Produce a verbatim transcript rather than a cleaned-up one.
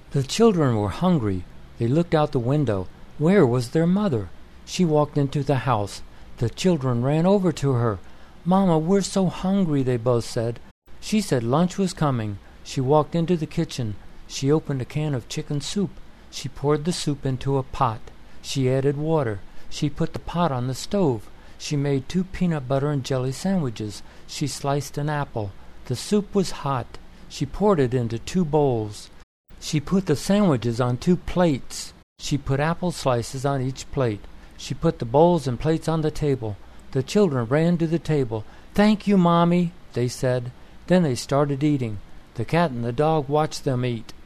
The children were hungry. They looked out the window. Where was their mother? She walked into the house. The children ran over to her. "Mama, we're so hungry," they both said. She said lunch was coming. She walked into the kitchen. She opened a can of chicken soup. She poured the soup into a pot. She added water. She put the pot on the stove. She made two peanut butter and jelly sandwiches. She sliced an apple. The soup was hot. She poured it into two bowls. She put the sandwiches on two plates. She put apple slices on each plate. She put the bowls and plates on the table. The children ran to the table. "Thank you, Mommy," they said. Then they started eating. The cat and the dog watched them eat.